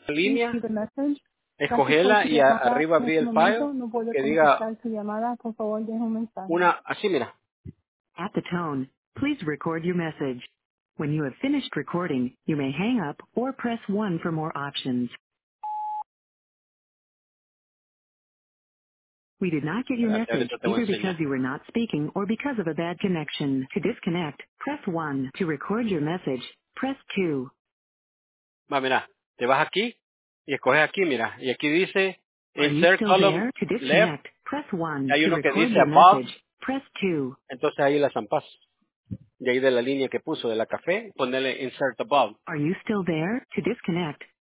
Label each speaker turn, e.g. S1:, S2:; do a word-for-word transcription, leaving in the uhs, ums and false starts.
S1: Please
S2: línea,
S1: see the message. Gracias por
S2: escogela
S1: su
S2: y a-
S1: llamada.
S2: arriba
S1: En
S2: abrir
S1: este
S2: el file
S1: momento no puedo
S2: que diga
S1: contestar su llamada. Por favor, deje un mensaje.
S2: una, así mira.
S3: At the tone, please record your message. When you have finished recording, you may hang up or press one for more options. We did not get your
S2: Espérate,
S3: message
S2: ahorita te voy a
S3: either because
S2: enseñar.
S3: you were not speaking or because of a bad connection. To disconnect, press one. To record your message, press two.
S2: Va, mira, te vas aquí y escoges aquí, mira. Y aquí dice
S3: Are you
S2: insert
S3: still
S2: column
S3: there? To
S2: left.
S3: disconnect, press one.
S2: Hay
S3: To
S2: uno que
S3: record
S2: dice
S3: your
S2: above.
S3: message, press two.
S2: Entonces ahí la zampas. De ahí de la línea que puso de la café, ponerle insert above.
S3: Are you still there? To disconnect,